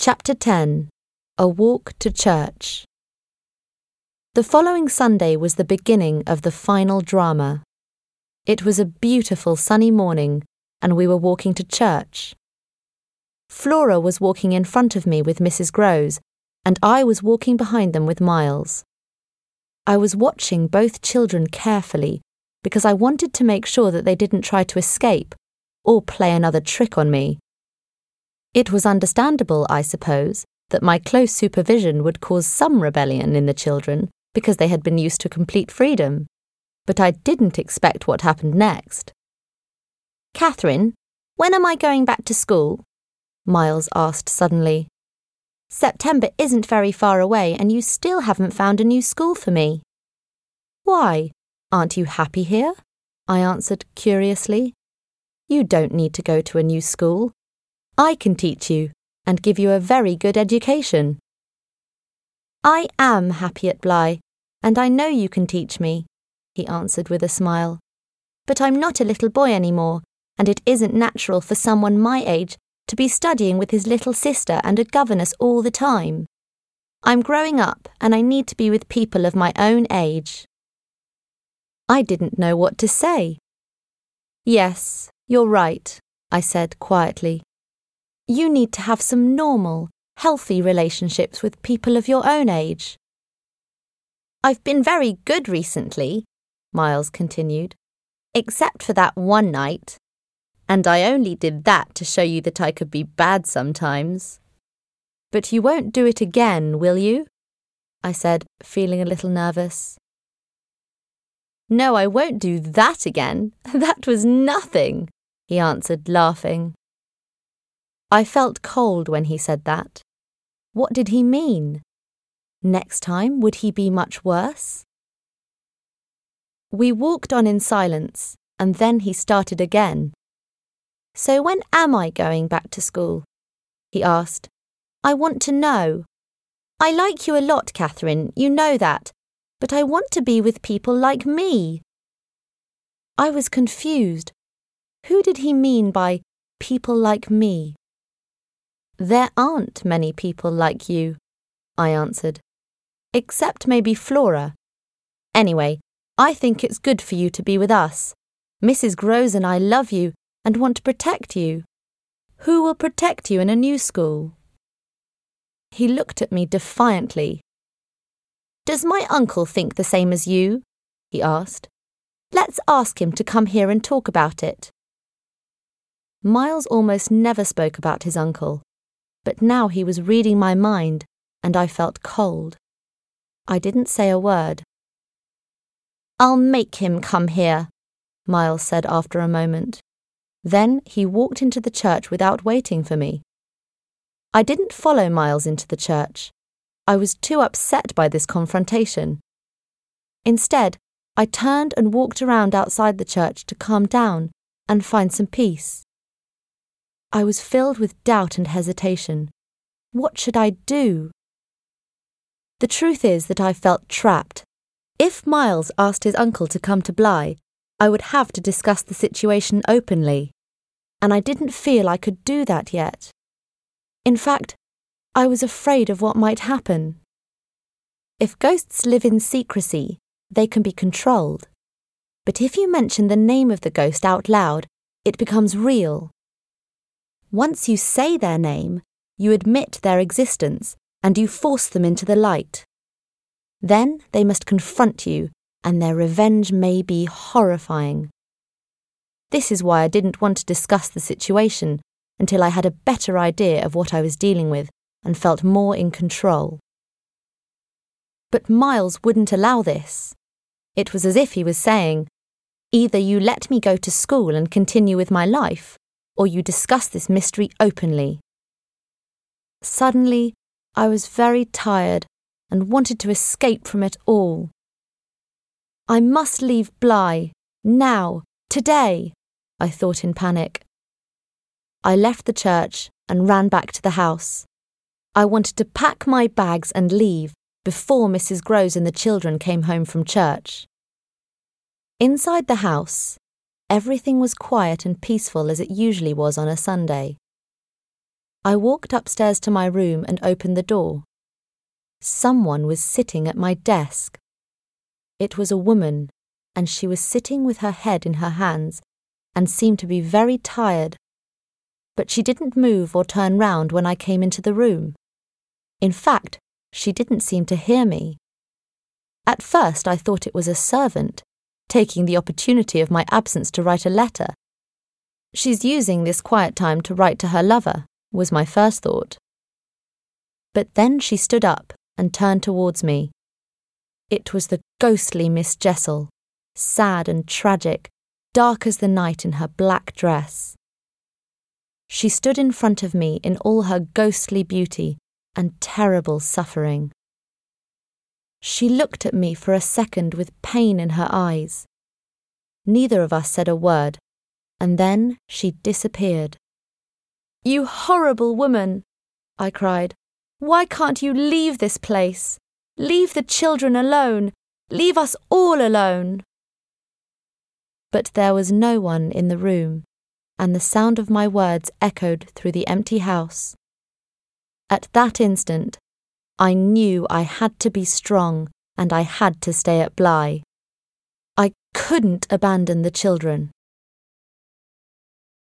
Chapter 10. A Walk to Church. The following Sunday was the beginning of the final drama. It was a beautiful sunny morning, and we were walking to church. Flora was walking in front of me with Mrs. Grose, and I was walking behind them with Miles. I was watching both children carefully because I wanted to make sure that they didn't try to escape or play another trick on me. It was understandable, I suppose, that my close supervision would cause some rebellion in the children because they had been used to complete freedom, but I didn't expect what happened next. "Catherine, when am I going back to school?" Miles asked suddenly. "September isn't very far away and you still haven't found a new school for me." "Why, aren't you happy here?" I answered curiously. "You don't need to go to a new school. I can teach you and give you a very good education." "I am happy at Bly, and I know you can teach me," he answered with a smile. "But I'm not a little boy anymore, and it isn't natural for someone my age to be studying with his little sister and a governess all the time. I'm growing up, and I need to be with people of my own age." I didn't know what to say. "Yes, you're right," I said quietly. "You need to have some normal, healthy relationships with people of your own age." "I've been very good recently," Miles continued, "except for that one night. And I only did that to show you that I could be bad sometimes." "But you won't do it again, will you?" I said, feeling a little nervous. "No, I won't do that again. That was nothing," he answered, laughing. I felt cold when he said that. What did he mean? Next time, would he be much worse? We walked on in silence, and then he started again. "So when am I going back to school?" he asked. "I want to know. I like you a lot, Catherine, you know that, but I want to be with people like me." I was confused. Who did he mean by people like me? "There aren't many people like you," I answered, "except maybe Flora. Anyway, I think it's good for you to be with us. Mrs. Grose and I love you and want to protect you. Who will protect you in a new school?" He looked at me defiantly. "Does my uncle think the same as you?" he asked. "Let's ask him to come here and talk about it." Miles almost never spoke about his uncle, but now he was reading my mind, and I felt cold. I didn't say a word. "I'll make him come here," Miles said after a moment. Then he walked into the church without waiting for me. I didn't follow Miles into the church. I was too upset by this confrontation. Instead, I turned and walked around outside the church to calm down and find some peace. I was filled with doubt and hesitation. What should I do? The truth is that I felt trapped. If Miles asked his uncle to come to Bly, I would have to discuss the situation openly, and I didn't feel I could do that yet. In fact, I was afraid of what might happen. If ghosts live in secrecy, they can be controlled. But if you mention the name of the ghost out loud, it becomes real. Once you say their name, you admit their existence and you force them into the light. Then they must confront you, and their revenge may be horrifying. This is why I didn't want to discuss the situation until I had a better idea of what I was dealing with and felt more in control. But Miles wouldn't allow this. It was as if he was saying, "Either you let me go to school and continue with my life, or you discuss this mystery openly." Suddenly, I was very tired and wanted to escape from it all. I must leave Bly, now, today, I thought in panic. I left the church and ran back to the house. I wanted to pack my bags and leave before Mrs. Grose and the children came home from church. Inside the house, everything was quiet and peaceful as it usually was on a Sunday. I walked upstairs to my room and opened the door. Someone was sitting at my desk. It was a woman, and she was sitting with her head in her hands and seemed to be very tired. But she didn't move or turn round when I came into the room. In fact, she didn't seem to hear me. At first I thought it was a servant, taking the opportunity of my absence to write a letter. She's using this quiet time to write to her lover, was my first thought. But then she stood up and turned towards me. It was the ghostly Miss Jessel, sad and tragic, dark as the night in her black dress. She stood in front of me in all her ghostly beauty and terrible suffering. She looked at me for a second with pain in her eyes. Neither of us said a word, and then she disappeared. "You horrible woman!" I cried. "Why can't you leave this place? Leave the children alone. Leave us all alone." But there was no one in the room, and the sound of my words echoed through the empty house. At that instant, I knew I had to be strong and I had to stay at Bly. I couldn't abandon the children.